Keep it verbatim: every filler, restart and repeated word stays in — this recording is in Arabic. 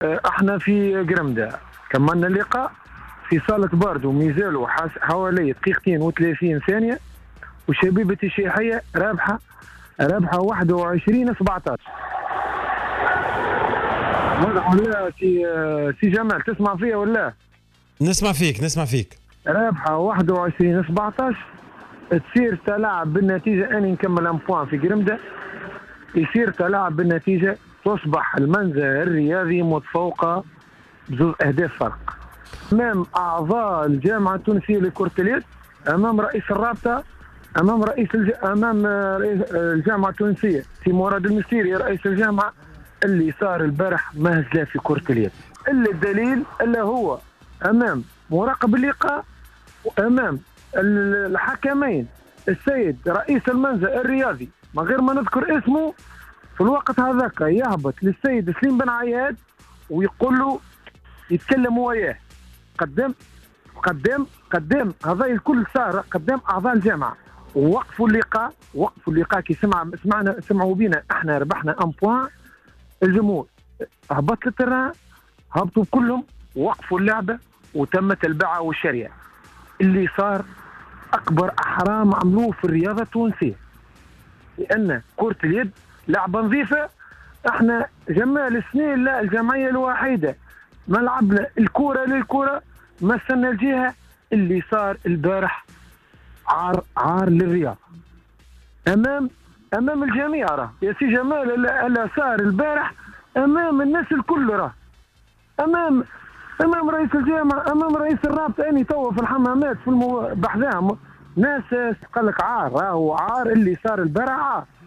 احنا في قرمدة كملنا اللقاء في صالة باردو ميزالو حوالي دقيقتين وثلاثين ثانية، وشبيبة الشيحية رابحة رابحة واحد وعشرين سبعطاش. واضح ولا سي سي جمال تسمع فيا ولا؟ نسمع فيك نسمع فيك. رابحة واحد وعشرين سبعطاش، تصير تلاعب بالنتيجة اني نكمل ان بوان في قرمدة، يصير تلاعب بالنتيجة تصبح المنزل الرياضي متفوقة بزوج أهداف فرق أمام أعضاء الجامعة التونسية لكرة اليد، أمام رئيس الرابطة، أمام رئيس الج... أمام رئيس الجامعة التونسية سي مراد المسيري رئيس الجامعة. اللي صار البارح مهزلة في كرة اليد، إلا الدليل إلا هو أمام مراقب اللقاء وأمام الحكمين السيد رئيس المنزل الرياضي من غير ما نذكر اسمه. في الوقت هذاك يهبط للسيد سليم بن عياد ويقول له يتكلم وياه قدام قدام قدام هذا الكل صار قدام اعضاء الجامعه، ووقفوا اللقاء وقفوا اللقاء كي سمع سمعنا سمعوا بينا احنا ربحنا ان بوان. الجمهور هبط للتران، هبطوا كلهم وقفوا اللعبه وتمت البيعه والشراء. اللي صار اكبر احرام عملوه في الرياضه التونسيه، لان كره اليد لعبه نظيفه. احنا جمال السنين لا الجمعيه الوحيده ما لعبنا الكره للكره، مثلنا الجهه. اللي صار البارح عار عار للرياضه امام امام الجميع. راه يا سي جمال اللي صار البارح امام الناس الكل، راه امام امام رئيس الجامعه، امام رئيس الرابطه. اني توا في الحمامات في المو... بحذاهم ناس قال لك عار، راهو عار اللي صار البارح عار.